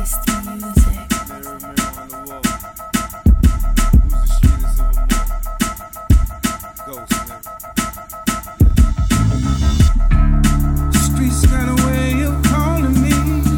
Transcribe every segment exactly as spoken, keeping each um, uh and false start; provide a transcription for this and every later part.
Tasty music. Mirror, mirror on the wall. Who's the streetest of them all? Ghost, nigga. Streets got a way of calling me.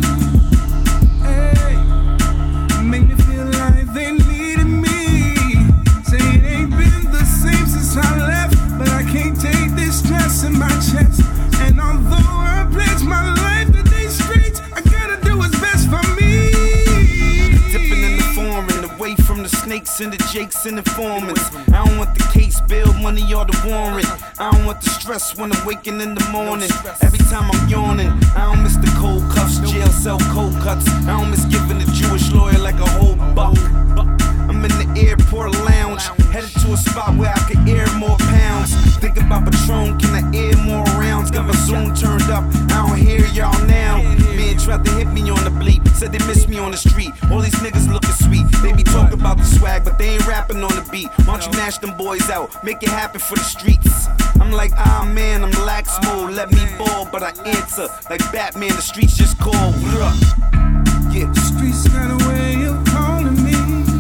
Hey, make me feel like they needed me. Say it ain't been the same since I left, but I can't take this stress in my chest. And although I pledge my life to these streets, I gotta do what's best for me. Dipping in the foreign, away from the snakes and the jakes and informants. I don't want the case, bill, money, or the warrant. I don't want the stress when I'm waking in the morning. Every time I'm yawning, I don't miss the cold cuffs, jail cell cold cuts. I don't miss giving the Jewish lawyer like a whole buck. I'm in the airport lounge, headed to a spot where I can air more pounds. Think about Patron, can I air more rounds? Got my Zoom turned up, I don't hear y'all now. Man tried to hit me on the bleep, said they miss me on the street. All these niggas looking sweet, they be talking about the swag, but they ain't rapping on the beat. Why don't you mash them boys out, make it happen for the streets? I'm like, ah man, I'm lax mode, let me ball, but I answer like Batman, the streets just call. Yeah, the streets got a way of calling me.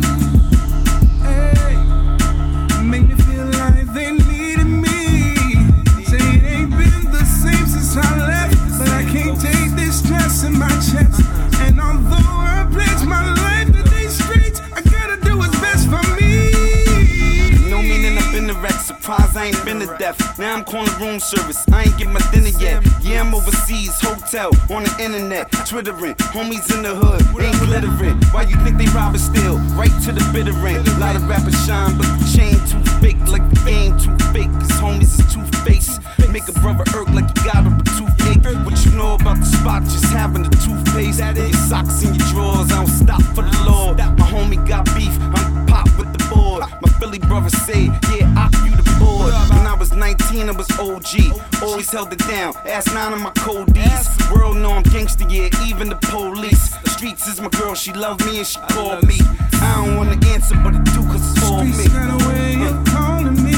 Hey, make me feel like they needed me. Say it ain't been the same since I left, but I can't take this stress in my chest. And although I pledge my life to these streets, I gotta do what's best for me. No meaning I've been a wreck, surprised I ain't been to death. Now I'm calling room service, I ain't get my dinner yet. Yeah, I'm overseas, hotel, on the internet, twittering, homies in the hood, ain't glittering. Why you think they rob and steal? Right to the bitter end. A lot of rappers shine, but the chain too fake, like the game too fake. Cause homies is two-faced, make a brother irk like you got up a toothache. What you know about the spot, just having the toothpaste. Your socks in your drawers, I don't stop for the Lord. My homie got beef, I'm pop with the board. My Philly brother say, yeah, I you the board. When I was nineteen, I was O G, always held it down. Ask nine of my cold D's. World know I'm gangster, yeah, even the police. The streets is my girl, she love me and she called me. I don't wanna answer, but I do cause it's all me. Streets got a way of calling me.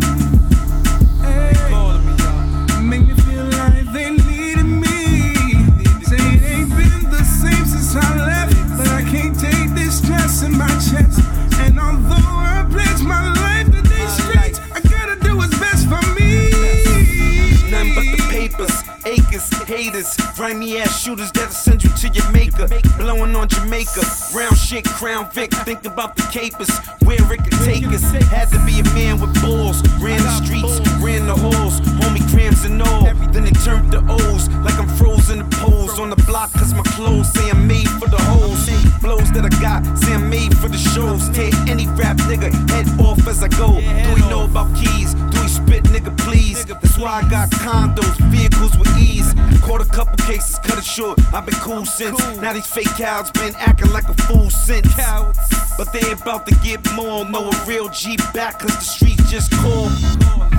Hey, make me feel like they needed me. Say it ain't been the same since I left, but I can't take this stress in my chest. And although I pledge my life to these streets, I gotta do what's best for me. Nothing but the papers, acres, haters, grimy ass shooters that'll send you to your maker. Blowing on Jamaica, round shit, Crown Vic. Think about the capers, where it could take us. Had to be a man with balls, ran the streets, ran the halls, homie grams and all. Then it turned to O's, like I'm frozen to pose on the block, cause my clothes say I'm made for the hoes. Flows that I got, say I'm made for the shows. Tear any rap nigga head off as I go. Do he know about keys? Do he spit, nigga, please? That's why I got condos, vehicles with ease. Caught a couple cases, cut it short, I've been cool since. Now these fake cows been acting like a fool since. But they about to get more, know a real G back, cause the streets just call.